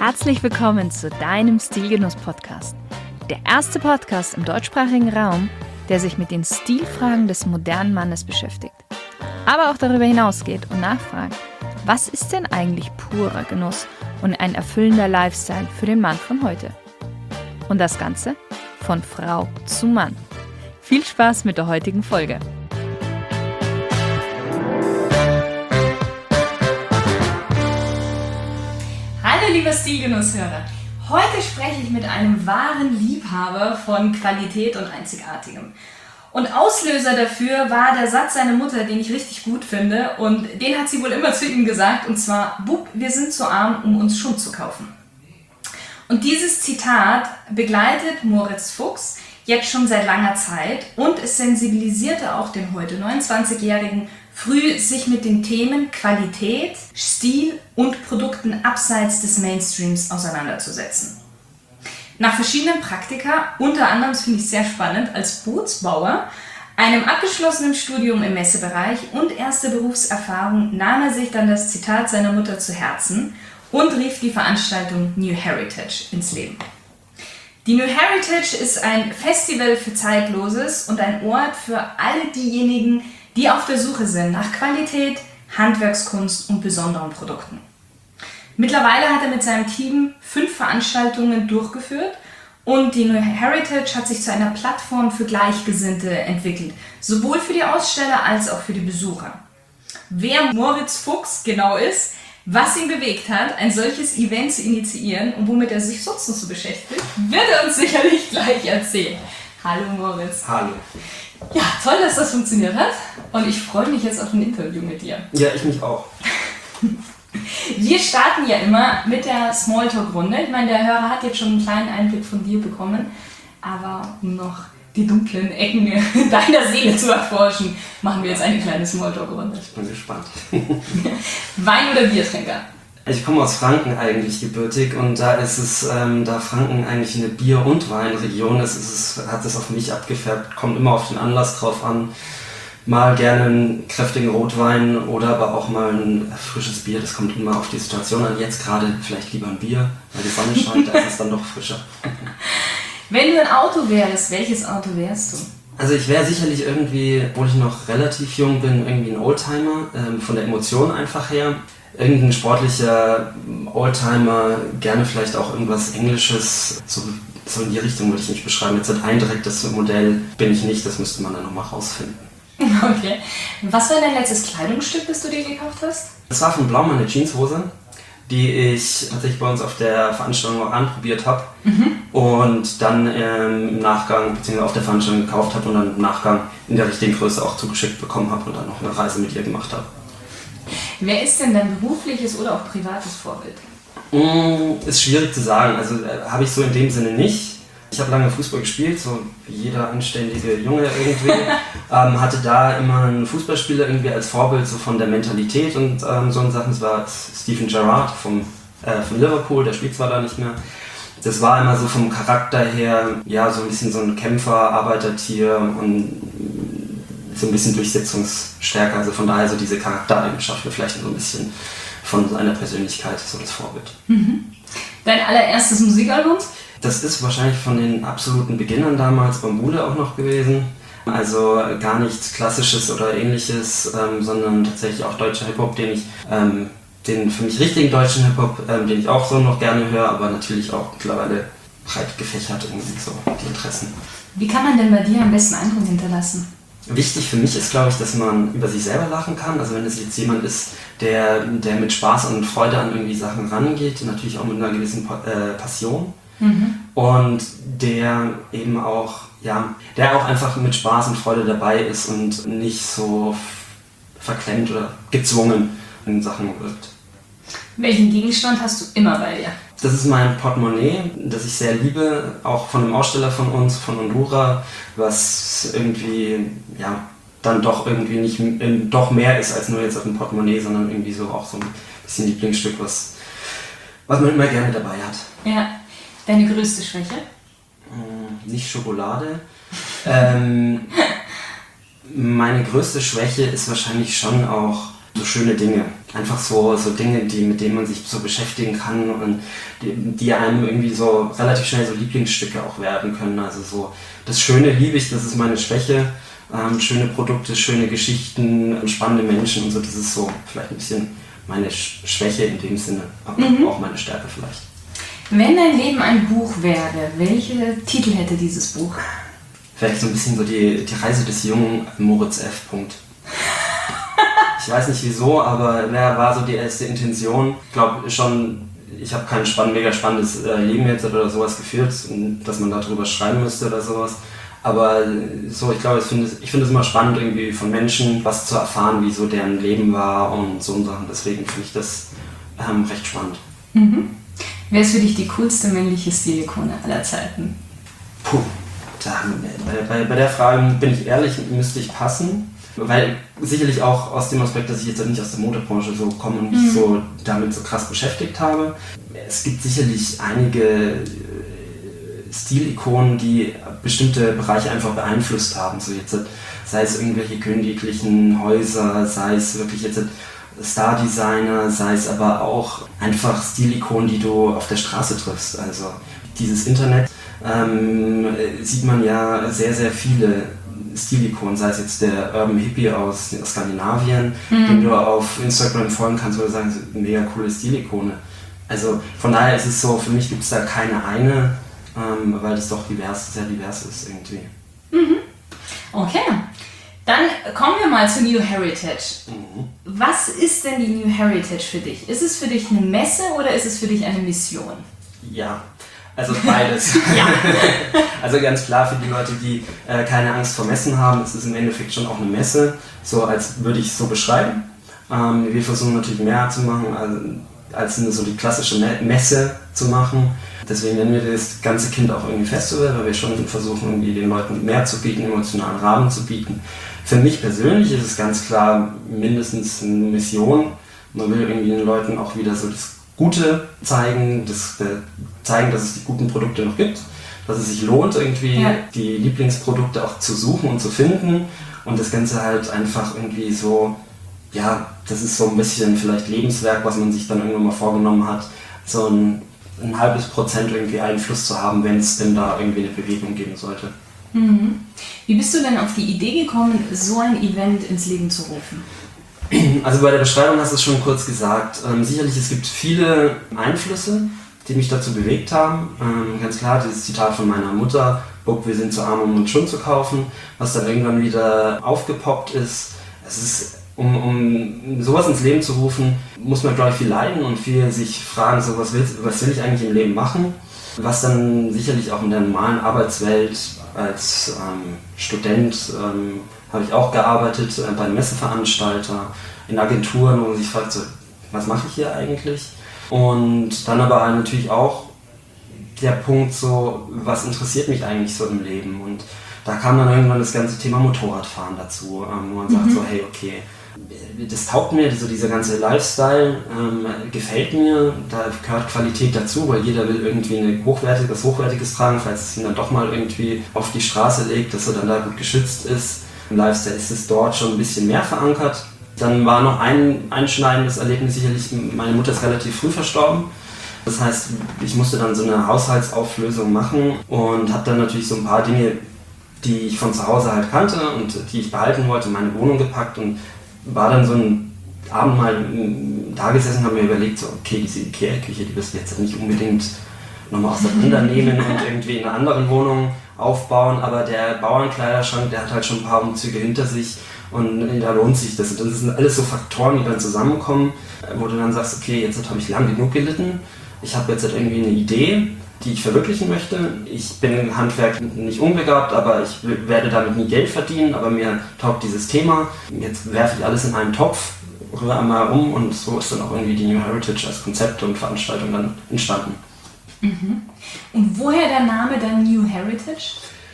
Herzlich willkommen zu deinem Stilgenuss-Podcast. Der erste Podcast im deutschsprachigen Raum, der sich mit den Stilfragen des modernen Mannes beschäftigt. Aber auch darüber hinausgeht und nachfragt, was ist denn eigentlich purer Genuss und ein erfüllender Lifestyle für den Mann von heute? Und das Ganze von Frau zu Mann. Viel Spaß mit der heutigen Folge. Hallo liebe Stilgenusshörer, heute spreche ich mit einem wahren Liebhaber von Qualität und Einzigartigem. Und Auslöser dafür war der Satz seiner Mutter, den ich richtig gut finde, und den hat sie wohl immer zu ihm gesagt, und zwar: Bub, wir sind zu arm, um uns Schund zu kaufen. Und dieses Zitat begleitet Moritz Fuchs jetzt schon seit langer Zeit und es sensibilisierte auch den heute 29-Jährigen, früh sich mit den Themen Qualität, Stil und Produkten abseits des Mainstreams auseinanderzusetzen. Nach verschiedenen Praktika, unter anderem, das finde ich sehr spannend, als Bootsbauer, einem abgeschlossenen Studium im Messebereich und erster Berufserfahrung nahm er sich dann das Zitat seiner Mutter zu Herzen und rief die Veranstaltung New Heritage ins Leben. Die New Heritage ist ein Festival für Zeitloses und ein Ort für alle diejenigen, die auf der Suche sind nach Qualität, Handwerkskunst und besonderen Produkten. Mittlerweile hat er mit seinem Team 5 Veranstaltungen durchgeführt und die New Heritage hat sich zu einer Plattform für Gleichgesinnte entwickelt, sowohl für die Aussteller als auch für die Besucher. Wer Moritz Fuchs genau ist, was ihn bewegt hat, ein solches Event zu initiieren und womit er sich sonst noch so beschäftigt, wird er uns sicherlich gleich erzählen. Hallo Moritz. Hallo. Ja, toll, dass das funktioniert hat und ich freue mich jetzt auf ein Interview mit dir. Ja, ich mich auch. Wir starten ja immer mit der Smalltalk-Runde. Ich meine, der Hörer hat jetzt schon einen kleinen Einblick von dir bekommen, aber um noch die dunklen Ecken deiner Seele zu erforschen, machen wir jetzt eine kleine Smalltalk-Runde. Ich bin gespannt. Wein- oder Biertrinker? Ich komme aus Franken eigentlich gebürtig und da ist es, da Franken eigentlich eine Bier- und Weinregion ist, hat es auf mich abgefärbt, kommt immer auf den Anlass drauf an. Mal gerne einen kräftigen Rotwein oder aber auch mal ein frisches Bier, das kommt immer auf die Situation an. Jetzt gerade vielleicht lieber ein Bier, weil die Sonne scheint, da ist es dann doch frischer. Wenn du ein Auto wärst, welches Auto wärst du? Also ich wäre sicherlich irgendwie, obwohl ich noch relativ jung bin, irgendwie ein Oldtimer, von der Emotion einfach her. Irgendein sportlicher Oldtimer, gerne vielleicht auch irgendwas Englisches, so in die Richtung würde ich nicht beschreiben. Jetzt ein direktes Modell bin ich nicht, das müsste man dann nochmal rausfinden. Okay. Was war dein letztes Kleidungsstück, das du dir gekauft hast? Das war von Blau, meine Jeanshose, die ich tatsächlich bei uns auf der Veranstaltung auch anprobiert habe und dann im Nachgang, beziehungsweise auf der Veranstaltung gekauft habe und dann im Nachgang in der richtigen Größe auch zugeschickt bekommen habe und dann noch eine Reise mit ihr gemacht habe. Wer ist denn dein berufliches oder auch privates Vorbild? Ist schwierig zu sagen, also habe ich so in dem Sinne nicht. Ich habe lange Fußball gespielt, so wie jeder anständige Junge irgendwie. Hatte da immer einen Fußballspieler irgendwie als Vorbild so von der Mentalität und so eine Sachen. Das war Steven Gerrard von Liverpool, der spielt zwar da nicht mehr. Das war immer so vom Charakter her, ja, so ein bisschen so ein Kämpfer, Arbeitertier und so ein bisschen Durchsetzungsstärke. Also von daher so diese Charaktereigenschaften vielleicht so ein bisschen von seiner Persönlichkeit, so das Vorbild. Dein allererstes Musikalbum? Das ist wahrscheinlich von den absoluten Beginnern damals Bambule auch noch gewesen. Also gar nichts Klassisches oder Ähnliches, sondern tatsächlich auch deutscher Hip-Hop, den für mich richtigen deutschen Hip-Hop, den ich auch so noch gerne höre, aber natürlich auch mittlerweile breit gefächert irgendwie so die Interessen. Wie kann man denn bei dir am besten Eindruck hinterlassen? Wichtig für mich ist, glaube ich, dass man über sich selber lachen kann. Also wenn es jetzt jemand ist, der mit Spaß und Freude an irgendwie Sachen rangeht, natürlich auch mit einer gewissen Passion. Und der eben auch, ja, der auch einfach mit Spaß und Freude dabei ist und nicht so verklemmt oder gezwungen in Sachen wirkt. Welchen Gegenstand hast du immer bei dir? Das ist mein Portemonnaie, das ich sehr liebe, auch von einem Aussteller von uns, von Ondura, was irgendwie, ja, dann doch irgendwie nicht, doch mehr ist als nur jetzt auf dem Portemonnaie, sondern irgendwie so auch so ein bisschen Lieblingsstück, was man immer gerne dabei hat. Ja. Deine größte Schwäche? Nicht Schokolade. Meine größte Schwäche ist wahrscheinlich schon auch so schöne Dinge. Einfach so Dinge, mit denen man sich so beschäftigen kann und die einem irgendwie so relativ schnell so Lieblingsstücke auch werden können. Also so das Schöne liebe ich, das ist meine Schwäche. Schöne Produkte, schöne Geschichten, spannende Menschen und so, das ist so vielleicht ein bisschen meine Schwäche in dem Sinne, aber auch meine Stärke vielleicht. Wenn dein Leben ein Buch wäre, welche Titel hätte dieses Buch? Vielleicht so ein bisschen so die Reise des jungen Moritz F. Ich weiß nicht wieso, aber war so die erste Intention. Ich glaube schon, ich habe kein mega spannendes Leben jetzt oder sowas geführt, dass man darüber schreiben müsste oder sowas. Aber so, ich glaube, ich finde es immer spannend, irgendwie von Menschen was zu erfahren, wie so deren Leben war und so Sachen. Deswegen finde ich das recht spannend. Wer ist für dich die coolste männliche Stilikone aller Zeiten? Puh, bei der Frage bin ich ehrlich, müsste ich passen. Weil sicherlich auch aus dem Aspekt, dass ich jetzt nicht aus der Modebranche so komme und mich so damit so krass beschäftigt habe. Es gibt sicherlich einige Stilikonen, die bestimmte Bereiche einfach beeinflusst haben. So jetzt, sei es irgendwelche königlichen Häuser, sei es wirklich jetzt Star-Designer, sei es aber auch einfach Stilikonen, die du auf der Straße triffst. Also dieses Internet sieht man ja sehr, sehr viele Stilikonen, sei es jetzt der Urban Hippie aus Skandinavien, dem du auf Instagram folgen kannst, oder sagen, eine mega coole Stilikone. Also von daher ist es so, für mich gibt es da keine eine, weil das doch sehr divers ist irgendwie. Okay, dann kommen wir mal zu New Heritage. Was ist denn die New Heritage für dich? Ist es für dich eine Messe oder ist es für dich eine Mission? Ja, also beides. Ja. Also ganz klar für die Leute, die keine Angst vor Messen haben, ist es im Endeffekt schon auch eine Messe, so als würde ich es so beschreiben. Wir versuchen natürlich mehr zu machen, als so die klassische Messe zu machen. Deswegen nennen wir das ganze Kind auch irgendwie Festival, weil wir schon versuchen, irgendwie den Leuten mehr zu bieten, emotionalen Rahmen zu bieten. Für mich persönlich ist es ganz klar mindestens eine Mission. Man will irgendwie den Leuten auch wieder so das Gute zeigen, zeigen, dass es die guten Produkte noch gibt, dass es sich lohnt, irgendwie die Lieblingsprodukte auch zu suchen und zu finden und das Ganze halt einfach irgendwie so, ja, das ist so ein bisschen vielleicht Lebenswerk, was man sich dann irgendwann mal vorgenommen hat, so ein halbes Prozent irgendwie Einfluss zu haben, wenn es denn da irgendwie eine Bewegung geben sollte. Wie bist du denn auf die Idee gekommen, so ein Event ins Leben zu rufen? Also bei der Beschreibung hast du es schon kurz gesagt. Sicherlich, es gibt viele Einflüsse, die mich dazu bewegt haben. Ganz klar, dieses Zitat von meiner Mutter, wir sind zu arm, um uns Schund zu kaufen, was dann irgendwann wieder aufgepoppt ist. Es ist, um sowas ins Leben zu rufen, muss man, glaube ich, viel leiden und viel sich fragen, so, was will ich eigentlich im Leben machen? Was dann sicherlich auch in der normalen Arbeitswelt als Student habe ich auch gearbeitet bei einem Messeveranstalter, in Agenturen, wo man sich fragt, so, was mache ich hier eigentlich? Und dann aber natürlich auch der Punkt, so, was interessiert mich eigentlich so im Leben? Und da kam dann irgendwann das ganze Thema Motorradfahren dazu, wo man sagt so, hey, okay, das taugt mir, dieser ganze Lifestyle gefällt mir, da gehört Qualität dazu, weil jeder will irgendwie was Hochwertiges tragen, falls es ihn dann doch mal irgendwie auf die Straße legt, dass er dann da gut geschützt ist. Im Lifestyle ist es dort schon ein bisschen mehr verankert. Dann war noch ein einschneidendes Erlebnis sicherlich, meine Mutter ist relativ früh verstorben. Das heißt, ich musste dann so eine Haushaltsauflösung machen und habe dann natürlich so ein paar Dinge, die ich von zu Hause halt kannte und die ich behalten wollte, in meine Wohnung gepackt und war dann so ein Abend mal da gesessen und habe mir überlegt, so, okay, diese Ikea-Küche, die wirst du jetzt nicht unbedingt nochmal auseinandernehmen und irgendwie in einer anderen Wohnung aufbauen, aber der Bauernkleiderschrank, der hat halt schon ein paar Umzüge hinter sich und da lohnt sich das. Und das sind alles so Faktoren, die dann zusammenkommen, wo du dann sagst, okay, jetzt habe ich lang genug gelitten, ich habe jetzt halt irgendwie eine Idee, die ich verwirklichen möchte. Ich bin im Handwerk nicht unbegabt, aber ich werde damit nie Geld verdienen, aber mir taugt dieses Thema. Jetzt werfe ich alles in einen Topf, rühre einmal um und so ist dann auch irgendwie die New Heritage als Konzept und Veranstaltung dann entstanden. Und woher der Name dann New Heritage?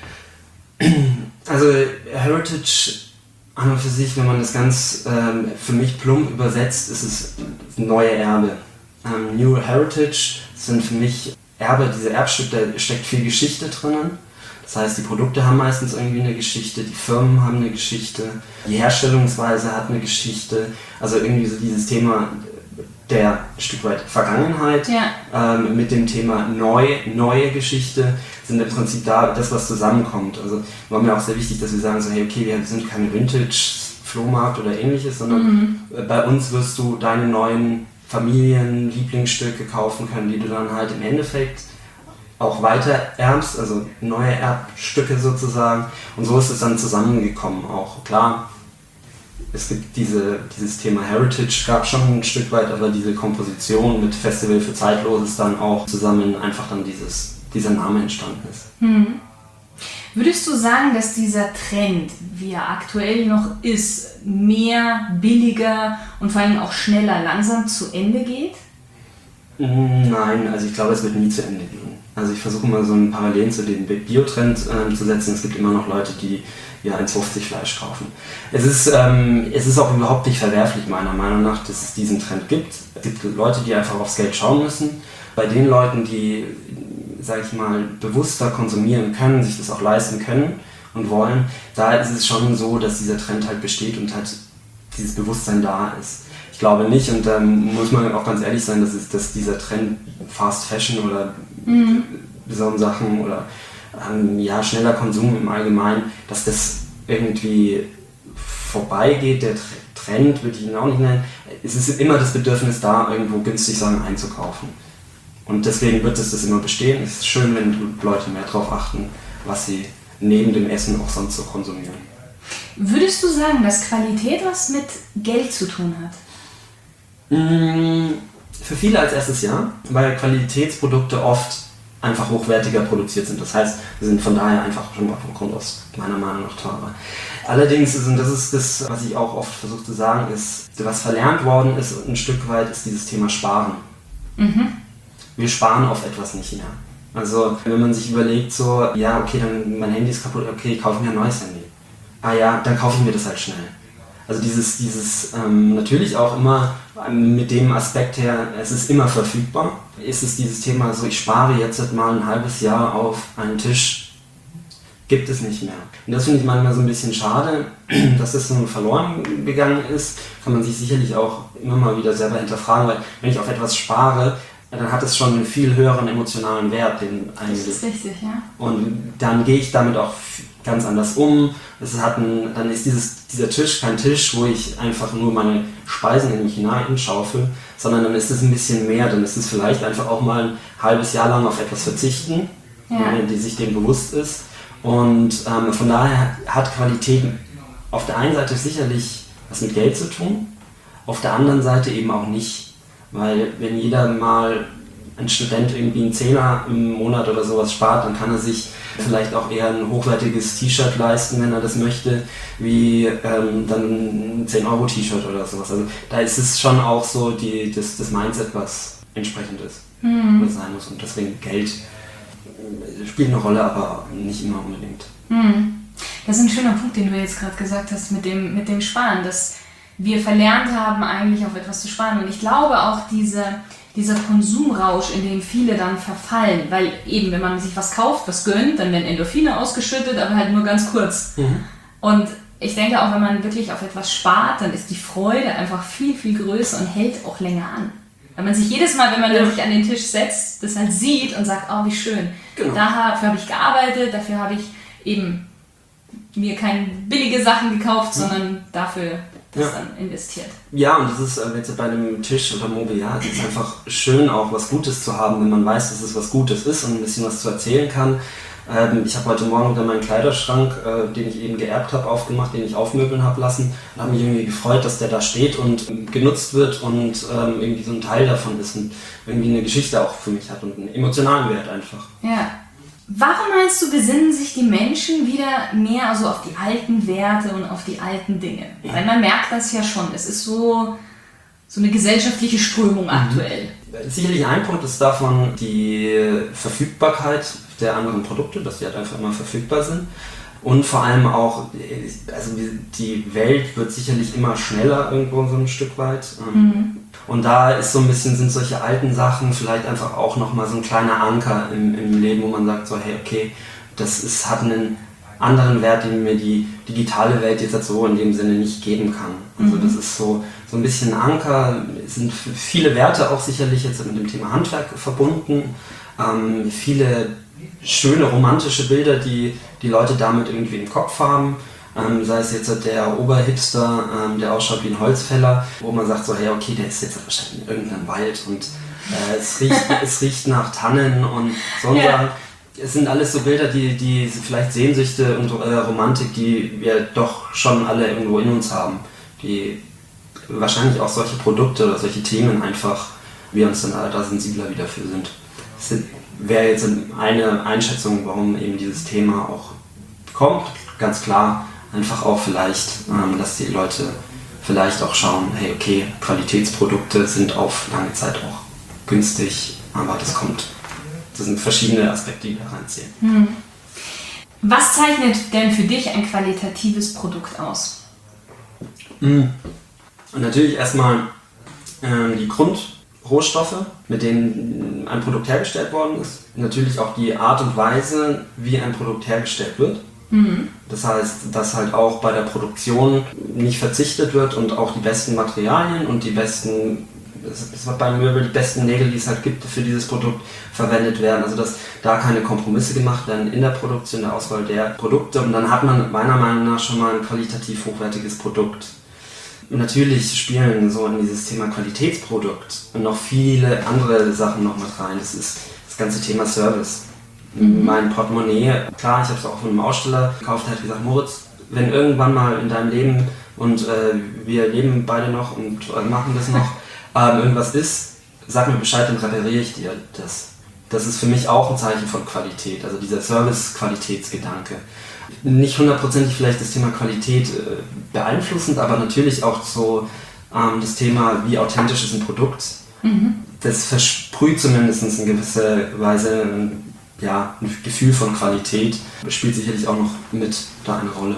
Also Heritage an und für sich, wenn man das ganz für mich plump übersetzt, ist es neue Erbe. New Heritage sind für mich Erbe, diese Erbstücke, da steckt viel Geschichte drinnen. Das heißt, die Produkte haben meistens irgendwie eine Geschichte, die Firmen haben eine Geschichte, die Herstellungsweise hat eine Geschichte. Also irgendwie so dieses Thema der ein Stück weit Vergangenheit mit dem Thema neue Geschichte sind im Prinzip da das, was zusammenkommt. Also war mir auch sehr wichtig, dass wir sagen so, hey, okay, wir sind kein Vintage-Flohmarkt oder ähnliches, sondern bei uns wirst du deine neuen Familien-Lieblingsstücke kaufen können, die du dann halt im Endeffekt auch weiter erbst, also neue Erbstücke sozusagen. Und so ist es dann zusammengekommen auch. Klar, es gibt dieses Thema Heritage, gab schon ein Stück weit, aber diese Komposition mit Festival für Zeitloses dann auch zusammen einfach dann dieser Name entstanden ist. Würdest du sagen, dass dieser Trend, wie er aktuell noch ist, mehr, billiger und vor allem auch schneller langsam zu Ende geht? Nein, also ich glaube, es wird nie zu Ende gehen. Also ich versuche mal so einen Parallelen zu dem Biotrend zu setzen. Es gibt immer noch Leute, die 1,50 Fleisch kaufen. Es ist auch überhaupt nicht verwerflich, meiner Meinung nach, dass es diesen Trend gibt. Es gibt Leute, die einfach aufs Geld schauen müssen. Bei den Leuten, die, sage ich mal, bewusster konsumieren können, sich das auch leisten können und wollen, da ist es schon so, dass dieser Trend halt besteht und halt dieses Bewusstsein da ist. Ich glaube nicht, und da muss man auch ganz ehrlich sein, dass dieser Trend Fast Fashion oder so Sachen oder schneller Konsum im Allgemeinen, dass das irgendwie vorbeigeht. Der Trend würde ich ihn auch nicht nennen. Es ist immer das Bedürfnis da, irgendwo günstig Sachen einzukaufen. Und deswegen wird es das immer bestehen. Es ist schön, wenn Leute mehr darauf achten, was sie neben dem Essen auch sonst so konsumieren. Würdest du sagen, dass Qualität was mit Geld zu tun hat? Für viele als erstes ja, weil Qualitätsprodukte oft einfach hochwertiger produziert sind. Das heißt, sie sind von daher einfach schon mal vom Grund aus meiner Meinung nach teurer. Allerdings, und das ist das, was ich auch oft versuche zu sagen, ist, was verlernt worden ist ein Stück weit, ist dieses Thema Sparen. Wir sparen auf etwas nicht mehr. Also wenn man sich überlegt so, ja okay, dann mein Handy ist kaputt, okay, ich kaufe mir ein neues Handy. Ah ja, dann kaufe ich mir das halt schnell. Also dieses natürlich auch immer mit dem Aspekt her, es ist immer verfügbar, ist es dieses Thema so, ich spare jetzt mal ein halbes Jahr auf einen Tisch, gibt es nicht mehr. Und das finde ich manchmal so ein bisschen schade, dass das so verloren gegangen ist, kann man sich sicherlich auch immer mal wieder selber hinterfragen, weil wenn ich auf etwas spare, dann hat es schon einen viel höheren emotionalen Wert. Das ist richtig, ja. Und dann gehe ich damit auch ganz anders um. Dann ist dieser Tisch kein Tisch, wo ich einfach nur meine Speisen in mich hineinschaufel, sondern dann ist es ein bisschen mehr. Dann ist es vielleicht einfach auch mal ein halbes Jahr lang auf etwas verzichten, die sich dem bewusst ist. Und von daher hat Qualität auf der einen Seite sicherlich was mit Geld zu tun, auf der anderen Seite eben auch nicht. Weil wenn jeder mal, ein Student irgendwie einen Zehner im Monat oder sowas spart, dann kann er sich vielleicht auch eher ein hochwertiges T-Shirt leisten, wenn er das möchte, wie dann ein 10-Euro-T-Shirt oder sowas. Also da ist es schon auch so das Mindset, was entsprechend ist, was sein muss. Und deswegen Geld spielt eine Rolle, aber nicht immer unbedingt. Das ist ein schöner Punkt, den du jetzt gerade gesagt hast mit dem Sparen, dass wir verlernt haben, eigentlich auf etwas zu sparen. Und ich glaube auch dieser Konsumrausch, in den viele dann verfallen, weil eben, wenn man sich was kauft, was gönnt, dann werden Endorphine ausgeschüttet, aber halt nur ganz kurz. Und ich denke auch, wenn man wirklich auf etwas spart, dann ist die Freude einfach viel, viel größer und hält auch länger an. Weil man sich jedes Mal, wenn man dann sich an den Tisch setzt, das halt sieht und sagt, oh, wie schön. Genau. Dafür habe ich gearbeitet, dafür habe ich eben mir keine billige Sachen gekauft, sondern dafür dann investiert. Ja, und das ist jetzt bei einem Tisch oder Mobiliar, es ist einfach schön, auch was Gutes zu haben, wenn man weiß, dass es was Gutes ist und ein bisschen was zu erzählen kann. Ich habe heute Morgen wieder meinen Kleiderschrank, den ich eben geerbt habe, aufgemacht, den ich aufmöbeln habe lassen und habe mich irgendwie gefreut, dass der da steht und genutzt wird und irgendwie so ein Teil davon ist und irgendwie eine Geschichte auch für mich hat und einen emotionalen Wert einfach. Ja. Warum meinst du, besinnen sich die Menschen wieder mehr also auf die alten Werte und auf die alten Dinge? Weil man merkt das ja schon, es ist so eine gesellschaftliche Strömung aktuell. Sicherlich ein Punkt ist davon die Verfügbarkeit der anderen Produkte, dass die halt einfach immer verfügbar sind. Und vor allem auch, also die Welt wird sicherlich immer schneller irgendwo so ein Stück weit. Und da ist so ein bisschen, sind solche alten Sachen vielleicht einfach auch nochmal so ein kleiner Anker im Leben, wo man sagt so, hey, okay, hat einen anderen Wert, den mir die digitale Welt jetzt so in dem Sinne nicht geben kann. Also das ist so ein bisschen ein Anker, es sind viele Werte auch sicherlich jetzt mit dem Thema Handwerk verbunden, viele schöne romantische Bilder, die Leute damit irgendwie im Kopf haben. Sei es jetzt der Oberhipster, der ausschaut wie ein Holzfäller, wo man sagt so, hey, okay, der ist jetzt wahrscheinlich in irgendeinem Wald und es riecht nach Tannen und so. Ja. Es sind alles so Bilder, die vielleicht Sehnsüchte und Romantik, die wir doch schon alle irgendwo in uns haben, die wahrscheinlich auch solche Produkte oder solche Themen einfach, wir uns dann da sensibler wieder für sind. Das wäre jetzt eine Einschätzung, warum eben dieses Thema auch kommt, ganz klar. Einfach auch vielleicht, dass die Leute vielleicht auch schauen, hey, okay, Qualitätsprodukte sind auf lange Zeit auch günstig, aber das sind verschiedene Aspekte, die da reinziehen. Was zeichnet denn für dich ein qualitatives Produkt aus? Und natürlich erstmal die Grundrohstoffe, mit denen ein Produkt hergestellt worden ist. Natürlich auch die Art und Weise, wie ein Produkt hergestellt wird. Das heißt, dass halt auch bei der Produktion nicht verzichtet wird und auch die besten Materialien und die besten Nägel, die es halt gibt für dieses Produkt, verwendet werden. Also dass da keine Kompromisse gemacht werden in der Produktion, der Auswahl der Produkte. Und dann hat man meiner Meinung nach schon mal ein qualitativ hochwertiges Produkt. Und natürlich spielen so in dieses Thema Qualitätsprodukt noch viele andere Sachen noch mit rein. Das ist das ganze Thema Service. Mein Portemonnaie, klar, ich habe es auch von einem Aussteller gekauft, der hat gesagt, Moritz, wenn irgendwann mal in deinem Leben, und wir leben beide noch und machen das noch, irgendwas ist, sag mir Bescheid, dann repariere ich dir das. Das ist für mich auch ein Zeichen von Qualität, also dieser Service-Qualitätsgedanke. Nicht hundertprozentig vielleicht das Thema Qualität beeinflussend, aber natürlich auch so das Thema, wie authentisch ist ein Produkt. Das versprüht zumindest in gewisser Weise ein Gefühl von Qualität, spielt sicherlich auch noch mit da eine Rolle.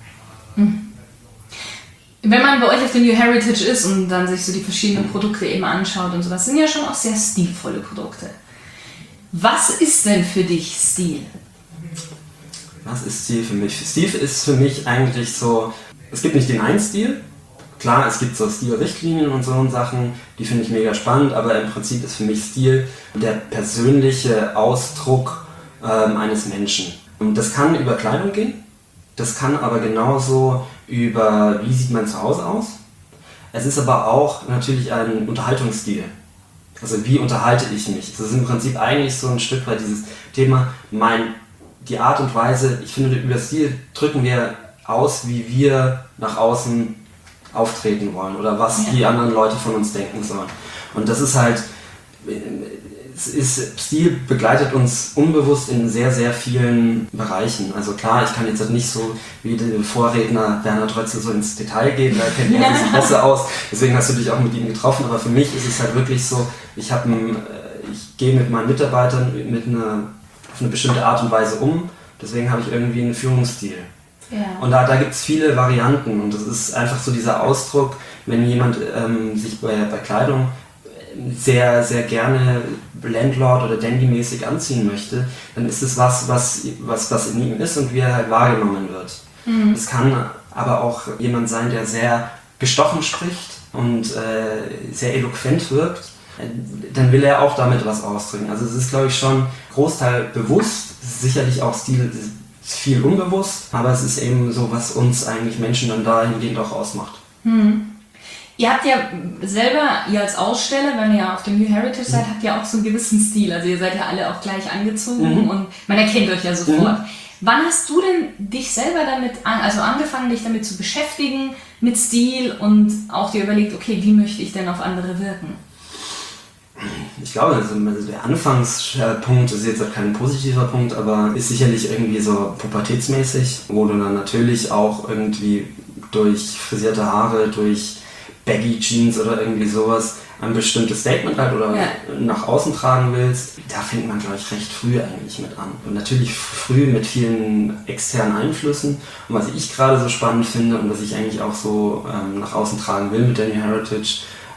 Wenn man bei euch auf der New Heritage ist und dann sich so die verschiedenen Produkte eben anschaut und sowas, sind ja schon auch sehr stilvolle Produkte. Was ist denn für dich Stil? Was ist Stil für mich? Stil ist für mich eigentlich so, es gibt nicht den einen Stil. Klar, es gibt so Stilrichtlinien und so Sachen, die finde ich mega spannend, aber im Prinzip ist für mich Stil der persönliche Ausdruck eines Menschen. Und das kann über Kleidung gehen, das kann aber genauso über, wie sieht mein Zuhause aus. Es ist aber auch natürlich ein Unterhaltungsstil. Also wie unterhalte ich mich? Das ist im Prinzip eigentlich so ein Stück weit dieses Thema, die Art und Weise, ich finde, über Stil drücken wir aus, wie wir nach außen auftreten wollen oder was die anderen Leute von uns denken sollen. Und das ist halt, Stil begleitet uns unbewusst in sehr, sehr vielen Bereichen. Also klar, ich kann jetzt nicht so wie der Vorredner Bernhard Rötzel so ins Detail gehen, da kennt er sich besser aus, deswegen hast du dich auch mit ihm getroffen, aber für mich ist es halt wirklich so, ich gehe mit meinen Mitarbeitern auf eine bestimmte Art und Weise um, deswegen habe ich irgendwie einen Führungsstil. Ja. Und da gibt es viele Varianten und das ist einfach so dieser Ausdruck, wenn jemand sich bei Kleidung sehr, sehr gerne Landlord- oder Dandy-mäßig anziehen möchte, dann ist es was in ihm ist und wie er halt wahrgenommen wird. Es kann aber auch jemand sein, der sehr gestochen spricht und sehr eloquent wirkt, dann will er auch damit was ausdrücken. Also es ist, glaube ich, schon Großteil bewusst, es ist sicherlich auch Stil, viel unbewusst, aber es ist eben so, was uns eigentlich Menschen dann dahingehend auch ausmacht. Ihr habt ja selber, ihr als Aussteller, wenn ihr auf dem New Heritage seid, habt ihr auch so einen gewissen Stil. Also ihr seid ja alle auch gleich angezogen und man erkennt euch ja sofort. Wann hast du denn dich selber angefangen, dich damit zu beschäftigen, mit Stil und auch dir überlegt, okay, wie möchte ich denn auf andere wirken? Ich glaube, also der Anfangspunkt ist jetzt kein positiver Punkt, aber ist sicherlich irgendwie so pubertätsmäßig, wo du dann natürlich auch irgendwie durch frisierte Haare, durch Baggy Jeans oder irgendwie sowas ein bestimmtes Statement halt oder nach außen tragen willst. Da fängt man, glaube ich, recht früh eigentlich mit an. Und natürlich früh mit vielen externen Einflüssen. Und was ich gerade so spannend finde und was ich eigentlich auch so nach außen tragen will mit der New Heritage,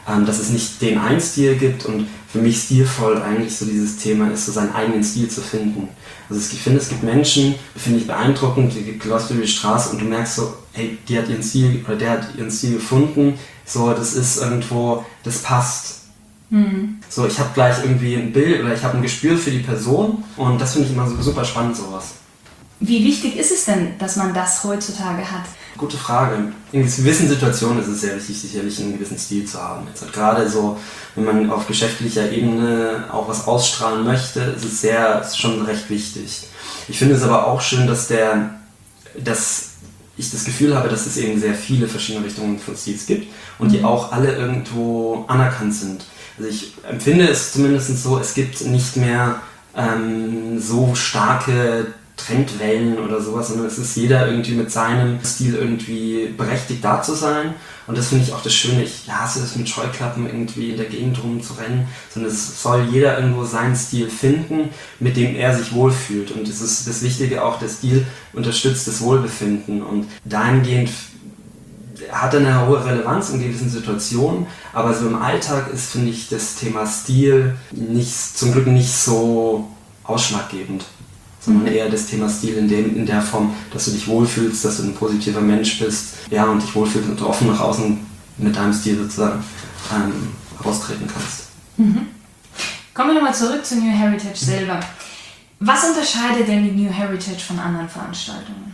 dass es nicht den einen Stil gibt und für mich stilvoll eigentlich so dieses Thema ist, so seinen eigenen Stil zu finden. Also ich finde, es gibt Menschen, finde ich beeindruckend, die läufst über die Straße und du merkst so, hey, die hat ihren Stil oder der hat ihren Stil gefunden, so, das ist irgendwo, das passt. So, ich habe gleich irgendwie ein Bild oder ich habe ein Gespür für die Person und das finde ich immer so super spannend, sowas. Wie wichtig ist es denn, dass man das heutzutage hat? Gute Frage. In gewissen Situationen ist es sehr wichtig, sicherlich einen gewissen Stil zu haben. Jetzt halt gerade so, wenn man auf geschäftlicher Ebene auch was ausstrahlen möchte, ist es schon recht wichtig. Ich finde es aber auch schön, dass ich das Gefühl habe, dass es eben sehr viele verschiedene Richtungen von Stils gibt und die auch alle irgendwo anerkannt sind. Also ich empfinde es zumindest so, es gibt nicht mehr so starke Trendwellen oder sowas, sondern es ist jeder irgendwie mit seinem Stil irgendwie berechtigt da zu sein. Und das finde ich auch das Schöne. Ich hasse es, mit Scheuklappen irgendwie in der Gegend rumzurennen, sondern es soll jeder irgendwo seinen Stil finden, mit dem er sich wohlfühlt. Und es ist das Wichtige auch, der Stil unterstützt das Wohlbefinden. Und dahingehend hat er eine hohe Relevanz in gewissen Situationen, aber so im Alltag ist, finde ich, das Thema Stil zum Glück nicht so ausschlaggebend, sondern eher das Thema Stil in der Form, dass du dich wohlfühlst, dass du ein positiver Mensch bist, ja, und dich wohlfühlst und offen nach außen mit deinem Stil sozusagen raustreten kannst. Kommen wir nochmal zurück zu New Heritage selber. Was unterscheidet denn die New Heritage von anderen Veranstaltungen?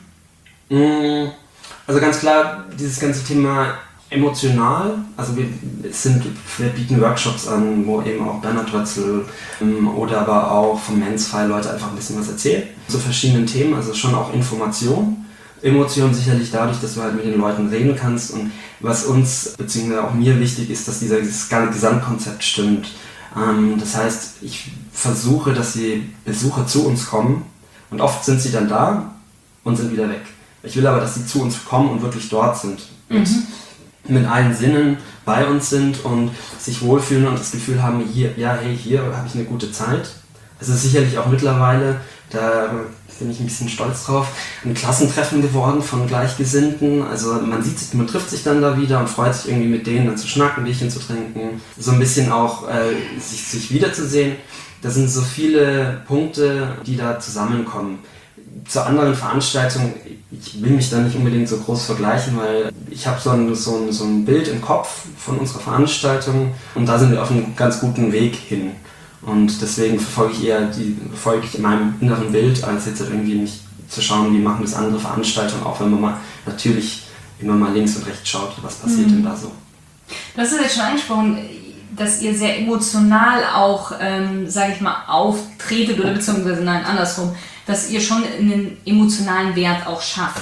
Also ganz klar, dieses ganze Thema emotional, also wir bieten Workshops an, wo eben auch Bernhard Rötzl oder aber auch vom Mensfile Leute einfach ein bisschen was erzählen zu verschiedenen Themen, also schon auch Information. Emotion sicherlich dadurch, dass du halt mit den Leuten reden kannst und was uns, beziehungsweise auch mir wichtig ist, dass dieses Gesamtkonzept stimmt. Das heißt, ich versuche, dass die Besucher zu uns kommen und oft sind sie dann da und sind wieder weg. Ich will aber, dass sie zu uns kommen und wirklich dort sind. Mit allen Sinnen bei uns sind und sich wohlfühlen und das Gefühl haben, hier habe ich eine gute Zeit. Es ist sicherlich auch mittlerweile, da bin ich ein bisschen stolz drauf, ein Klassentreffen geworden von Gleichgesinnten. Also man trifft sich dann da wieder und freut sich irgendwie mit denen dann zu schnacken, ein Bierchen zu trinken, so ein bisschen auch sich wiederzusehen. Das sind so viele Punkte, die da zusammenkommen. Zur anderen Veranstaltung, ich will mich da nicht unbedingt so groß vergleichen, weil ich habe so ein Bild im Kopf von unserer Veranstaltung und da sind wir auf einem ganz guten Weg hin. Und deswegen verfolge ich in meinem inneren Bild, als jetzt irgendwie nicht zu schauen, wie machen das andere Veranstaltungen, auch wenn man mal natürlich immer mal links und rechts schaut, was passiert denn da so. Du hast es jetzt schon angesprochen, dass ihr sehr emotional auch, auftretet oder beziehungsweise nein, andersrum, dass ihr schon einen emotionalen Wert auch schafft.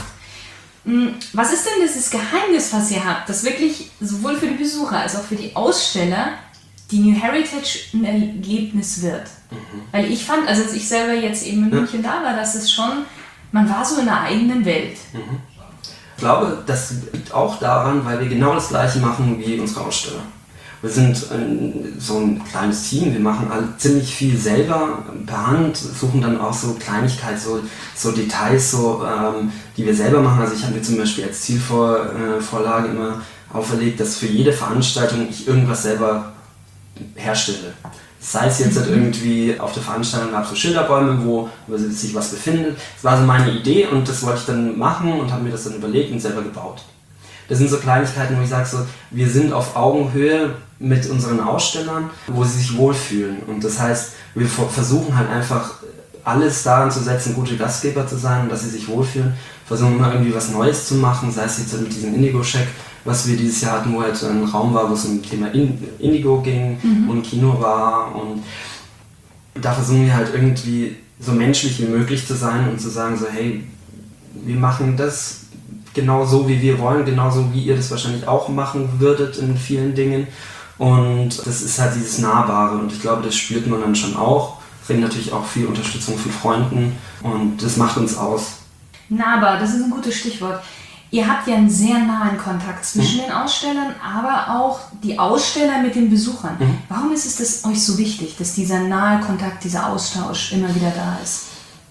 Was ist denn dieses Geheimnis, was ihr habt, dass wirklich sowohl für die Besucher als auch für die Aussteller die New Heritage ein Erlebnis wird? Weil ich fand, also als ich selber jetzt eben in München da war, dass es schon, man war so in einer eigenen Welt. Ich glaube, das liegt auch daran, weil wir genau das Gleiche machen wie unsere Aussteller. Wir sind so ein kleines Team, wir machen ziemlich viel selber per Hand, suchen dann auch so Kleinigkeiten, so Details, die wir selber machen. Also ich habe mir zum Beispiel als Zielvorlage immer auferlegt, dass für jede Veranstaltung ich irgendwas selber herstelle. Sei es jetzt halt irgendwie auf der Veranstaltung gab es so Schilderbäume, wo sich was befindet. Das war so meine Idee und das wollte ich dann machen und habe mir das dann überlegt und selber gebaut. Das sind so Kleinigkeiten, wo ich sage, wir sind auf Augenhöhe mit unseren Ausstellern, wo sie sich wohlfühlen. Und das heißt, wir versuchen halt einfach alles daran zu setzen, gute Gastgeber zu sein und dass sie sich wohlfühlen. Versuchen mal irgendwie was Neues zu machen, sei es jetzt mit diesem Indigo-Check, was wir dieses Jahr hatten, wo halt ein Raum war, wo es um das Thema Indigo ging und Kino war. Und da versuchen wir halt irgendwie so menschlich wie möglich zu sein und zu sagen so, hey, wir machen das genau so, wie wir wollen, genauso wie ihr das wahrscheinlich auch machen würdet in vielen Dingen. Und das ist halt dieses Nahbare und ich glaube, das spürt man dann schon auch. Wir kriegen natürlich auch viel Unterstützung von Freunden und das macht uns aus. Nahbar, das ist ein gutes Stichwort. Ihr habt ja einen sehr nahen Kontakt zwischen den Ausstellern, aber auch die Aussteller mit den Besuchern. Warum ist es euch so wichtig, dass dieser nahe Kontakt, dieser Austausch immer wieder da ist?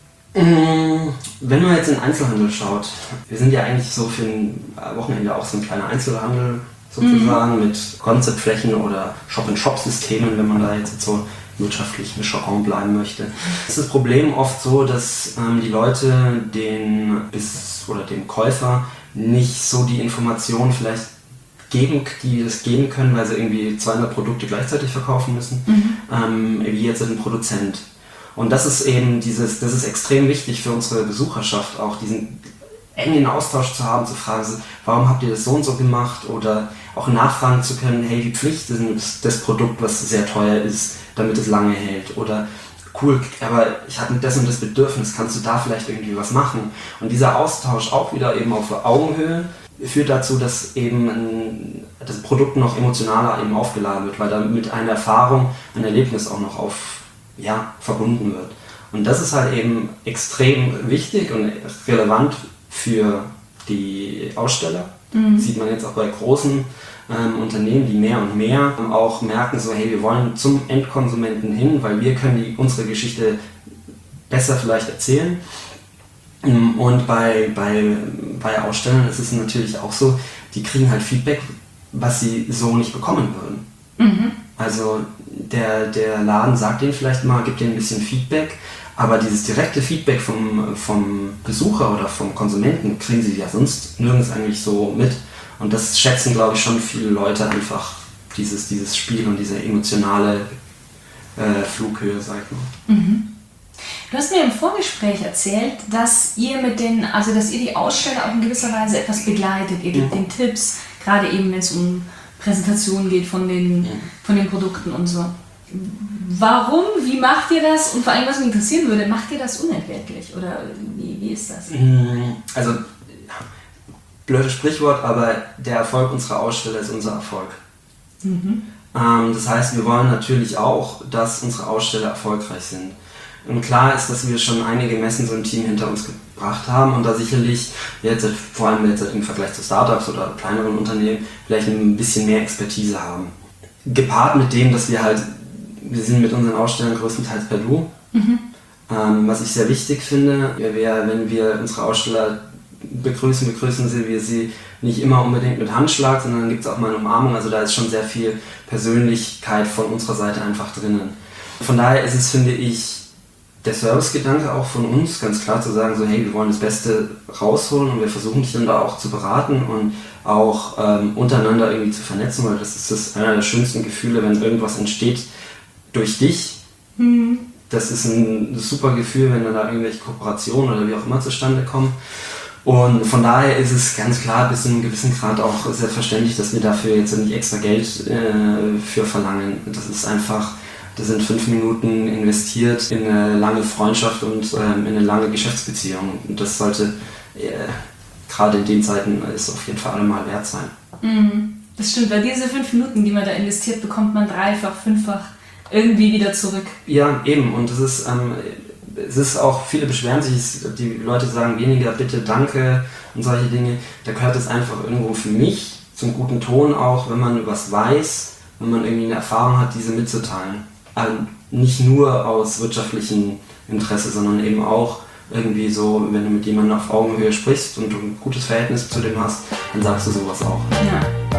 Wenn man jetzt in den Einzelhandel schaut, wir sind ja eigentlich so für ein Wochenende auch so ein kleiner Einzelhandel, sozusagen, mit Konzeptflächen oder Shop-in-Shop-Systemen, wenn man da jetzt so wirtschaftlich mit Jargon bleiben möchte. Es ist das Problem oft so, dass die Leute dem Käufer nicht so die Informationen vielleicht geben, die es geben können, weil sie irgendwie 200 Produkte gleichzeitig verkaufen müssen, wie jetzt ein Produzent. Und das ist eben das ist extrem wichtig für unsere Besucherschaft, auch diesen engen Austausch zu haben, zu fragen, warum habt ihr das so und so gemacht, oder auch nachfragen zu können, hey, wie Pflicht ist das Produkt, was sehr teuer ist, damit es lange hält, oder cool, aber ich hatte das und das Bedürfnis, kannst du da vielleicht irgendwie was machen? Und dieser Austausch auch wieder eben auf Augenhöhe führt dazu, dass eben das Produkt noch emotionaler eben aufgeladen wird, weil damit eine Erfahrung, ein Erlebnis auch noch verbunden wird. Und das ist halt eben extrem wichtig und relevant für die Aussteller. Sieht man jetzt auch bei großen Unternehmen, die mehr und mehr auch merken, so hey, wir wollen zum Endkonsumenten hin, weil wir können unsere Geschichte besser vielleicht erzählen. Und bei Ausstellern ist es natürlich auch so, die kriegen halt Feedback, was sie so nicht bekommen würden. Also der Laden sagt denen vielleicht mal, gibt denen ein bisschen Feedback, aber dieses direkte Feedback vom Besucher oder vom Konsumenten kriegen sie ja sonst nirgends eigentlich so mit. Und das schätzen, glaube ich, schon viele Leute einfach, dieses Spiel und diese emotionale Flughöhe, sag ich mal. Du hast mir im Vorgespräch erzählt, dass ihr die Aussteller auch in gewisser Weise etwas begleitet. Ihr gebt den Tipps, gerade eben wenn es um Präsentationen geht von den Produkten und so. Warum? Wie macht ihr das? Und vor allem, was mich interessieren würde, macht ihr das unentgeltlich? Oder wie ist das? Also, blödes Sprichwort, aber der Erfolg unserer Aussteller ist unser Erfolg. Das heißt, wir wollen natürlich auch, dass unsere Aussteller erfolgreich sind. Und klar ist, dass wir schon einige Messen so ein Team hinter uns gebracht haben und da sicherlich vor allem jetzt im Vergleich zu Startups oder kleineren Unternehmen vielleicht ein bisschen mehr Expertise haben. Gepaart mit dem, dass wir sind mit unseren Ausstellern größtenteils per Du. Was ich sehr wichtig finde, wäre, wenn wir unsere Aussteller begrüßen wir sie nicht immer unbedingt mit Handschlag, sondern dann gibt es auch mal eine Umarmung, also da ist schon sehr viel Persönlichkeit von unserer Seite einfach drinnen. Von daher ist es, finde ich, der Servicegedanke auch von uns, ganz klar zu sagen, so hey, wir wollen das Beste rausholen und wir versuchen dich dann da auch zu beraten und auch untereinander irgendwie zu vernetzen, weil das ist einer der schönsten Gefühle, wenn irgendwas entsteht durch dich. Das ist ein super Gefühl, wenn da irgendwelche Kooperationen oder wie auch immer zustande kommen. Und von daher ist es ganz klar bis zu einem gewissen Grad auch selbstverständlich, dass wir dafür jetzt nicht extra Geld für verlangen. Das sind 5 Minuten investiert in eine lange Freundschaft und in eine lange Geschäftsbeziehung. Und das sollte gerade in den Zeiten ist auf jeden Fall allemal wert sein. Das stimmt, weil diese 5 Minuten, die man da investiert, bekommt man 3-fach, 5-fach irgendwie wieder zurück. Ja, eben. Und es ist auch, viele beschweren sich, die Leute sagen weniger bitte, danke und solche Dinge. Da gehört es einfach irgendwo für mich zum guten Ton auch, wenn man was weiß, wenn man irgendwie eine Erfahrung hat, diese mitzuteilen. Nicht nur aus wirtschaftlichem Interesse, sondern eben auch irgendwie so, wenn du mit jemandem auf Augenhöhe sprichst und du ein gutes Verhältnis zu dem hast, dann sagst du sowas auch. Ja.